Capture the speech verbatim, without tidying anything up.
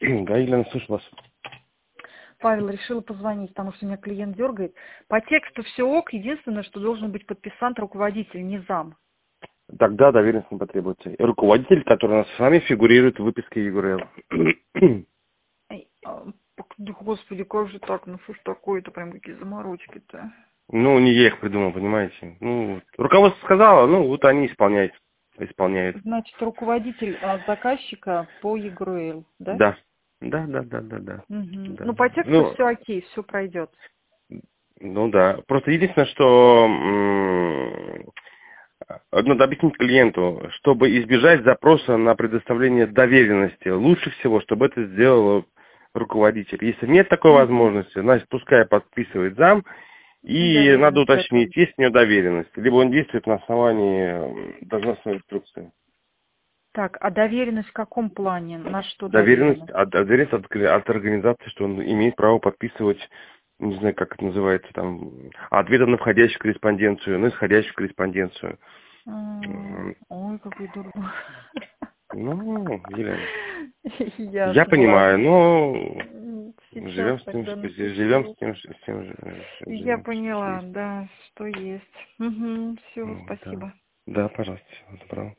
Да, Елена, слышу вас. Павел, решила позвонить, потому что у меня клиент дергает. По тексту все ок, единственное, что должен быть подписант руководитель, не зам. Тогда доверенность не потребуется. И руководитель, который у нас с вами фигурирует в выписке ЕГРЛ. Эй, а, да, господи, как же так? Ну что ж такое-то, прям какие заморочки-то. Ну, не я их придумал, понимаете. Ну, руководство сказало, ну, вот они исполняют. Исполняют. Значит, руководитель а, заказчика по ЕГРЛ, да? Да. Да, да, да, да, да. Угу. Да. Ну, по тексту Ну, все окей, все пройдет. ну да. Просто единственное, что м, надо объяснить клиенту, чтобы избежать запроса на предоставление доверенности, лучше всего, чтобы это сделал руководитель. Если нет такой Угу. возможности, значит, пускай подписывает зам, И и надо доверенность уточнить, готовить. есть у него доверенность, либо он действует на основании м, должностной инструкции. Так, а доверенность в каком плане? На что Доверенность, доверенность? от, доверенность от, от организации, что он имеет право подписывать, не знаю, как это называется, там, ответы на входящую корреспонденцию, на исходящую корреспонденцию. М, М, Ой, какой дурдом. Ну, Елена, я Ясно, понимаю, ладно. но М, Сейчас живем с тем, тогда что живем с напишу. тем, что- с тем же- Я живем, что поняла, есть. да, что есть. Угу, все, М, Да, спасибо. да, пожалуйста, всего доброго.